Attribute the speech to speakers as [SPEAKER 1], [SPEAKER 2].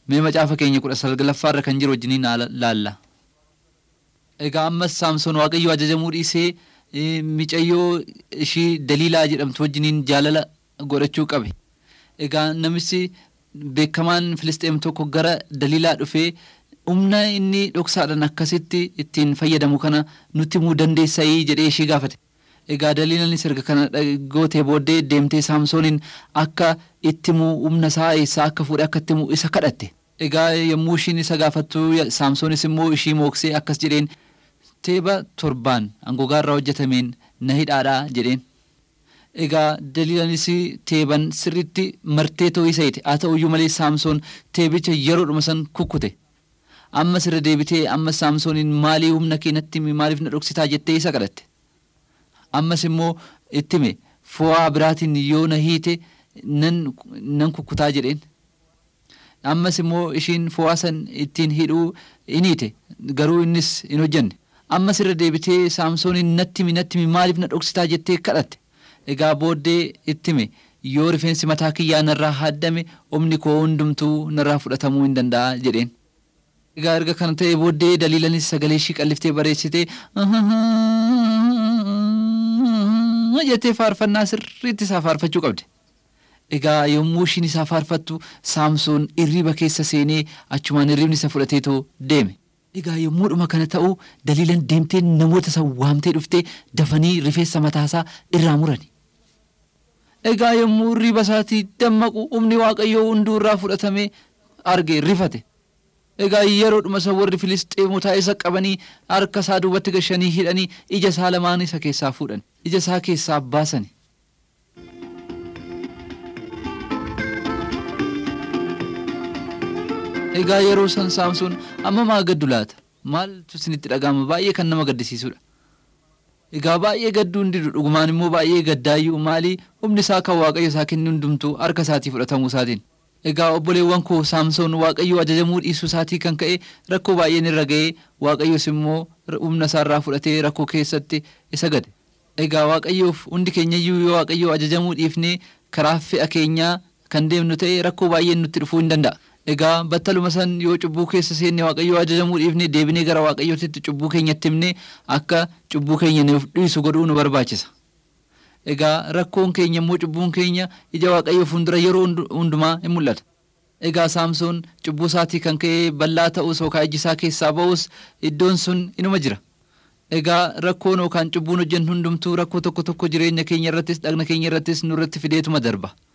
[SPEAKER 1] Mee macaafa keenya 19 kan jiru wajjiniin laalla. Egaa ammas Saamsoon Waaqayyo ajajamuu dhiisee micayyoo ishii Daliilaa jedhamtu wajjiniin jaalala godhachuu qabe. Egaa namichi beekamaan Filisxeem tokko gara Daliilaa dhufee humna inni dhoksaadhaan akkasitti ittiin fayyadamu kana nutti himuu dandeessayii jedhee ishii gaafate. Egaa Daliilaan erga kana gootee booddee deemtee Saamsoonin akka itti himuu humna isaa eessaa akka fuudhee akka itti himuu isa kadhatte. Egaa yommuu ishiin isa gaafattu Saamsoonis immoo ishii mooksee akkas jedheen teeba 7 angogaarraa hojjetameen na hidhaadhaa jedheen. Egaa Daliilaanis teeban sirriitti martee ta'uu isa ite haa ta'uyyuu malee Saamsoon teebicha yeroodhuma san kukkute. Ammas irra deebitee ammas Saamsoonin maalii humna keenatti maaliif na dhoksitaa jettee isa kadhatte. Ammas immoo itti hime fo'aa biraatiin yoo na hiite nan kukkutaa jedheen. Ammas immoo ishiin fo'aa san ittiin hidhuu in hiite garuu innis hin hojjenne. Ammas irra deebitee Saamsoonin natti himi maaliif na dhoksitaa jettee kadhatte. Egaa booddee itti hime yoo rifeensi mataa kiyyaa narraa haddame humni koo hundumtuu narraa fudhatamuu hin danda'a jedheen. Egaa erga kana ta'e booddee Daliilaanis sagalee ishii qalliftee bareechitee jettee faarfannaa sirriitti isaa faarfachuu qabde. Egaa yommuu ishiin isaa faarfattu Saamsoon irriba keessa seenee achumaan irribni isa fudhateetoo deeme. Egaa yommuudhuma kana ta'u Daliilaan deemtee namoota isa waamtee dhuftee dafanii rifeensa mataasaa irraa murani. Egaa yommuu irriba isaatii dammaqu humni Waaqayyoo hunduu irraa fudhatamee arge rifate. Egaa yeroodhuma isa warri Filisxeemotaa isa qabanii harka isaa duubatti gashanii hidhanii ija isaa lamaan isa keessaa fuudhan. Ija isaa keessaa baasani. Egaa yeroo san Saamsoon amma maa gaddu laata? Maaltu isinitti dhaga'ama? Baay'ee kan nama gaddisiisudha. Egaa baay'ee gadduu hin didu dhugumaan immoo baay'ee gaddaayyuu maali humni isaa kan Waaqayyo isaa kennu hundumtuu harka isaatii fudhatamuu isaatiin. Egaa obboleewwan koo Saamsoon Waaqayyo ajajamuu dhiisuu isaatii kan ka'e rakkoo baay'een irra ga'ee Waaqayyos immoo humna isaarraa fudhatee rakkoo keessatti isa gade. Egaa Waaqayyoof hundi keenyayyuu yoo Waaqayyo ajajamuu dhiifnee karaa fe'a keenyaa kan deemnu ta'e rakkoo baay'een nutti dhufuu hin danda'a. Egaa battaluma san yoo cubbuu keessa seenne Waaqayyo ajajamuu dhiifnee deebinee gara Waaqayyootti cubbuu keenyatti himnee akka cubbuu keenya nuuf dhiisu godhuu nu barbaachisa. Egaa rakkoon keenya immoo cubbuun keenya ija Waaqayyoo fuuldura yeroo hundumaa hin mul'ata. Egaa Saamsoon cubbuu isaatii kan ka'ee bal'aa ta'us yookaan iji isaa keessaa ba'us iddoon sun inuma jira. Egaa rakkoon yookaan cubbuun hojjennu hundumtuu rakkoo tokko jireenya keenya irrattis dhagna keenya irrattis nurratti fideetuma darba.